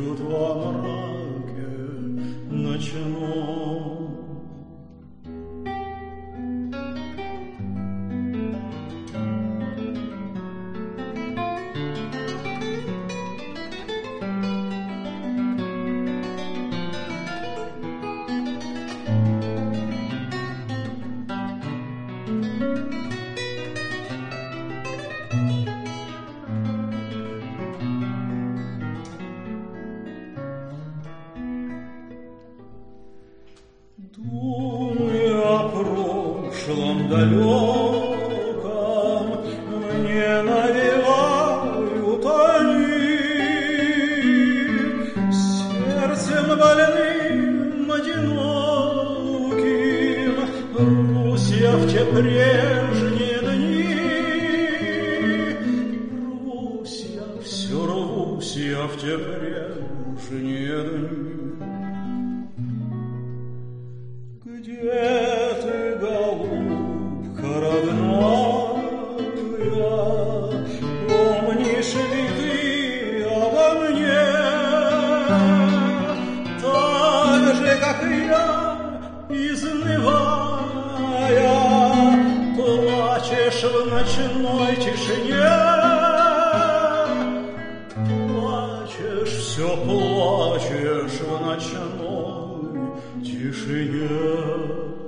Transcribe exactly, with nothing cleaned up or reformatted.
плачут во мраке ночном. Думы о прошлом далеком мне навевают они. Сердцем больным, одиноким рвусь я в те прежние дни. Рвусь я, все рвусь я в те прежние дни. Где ты, голубка родная, помнишь ли ты обо мне? Так же, как и я, изнывая, плачешь в ночной тишине. Плачешь, все плачешь в ночной тишине.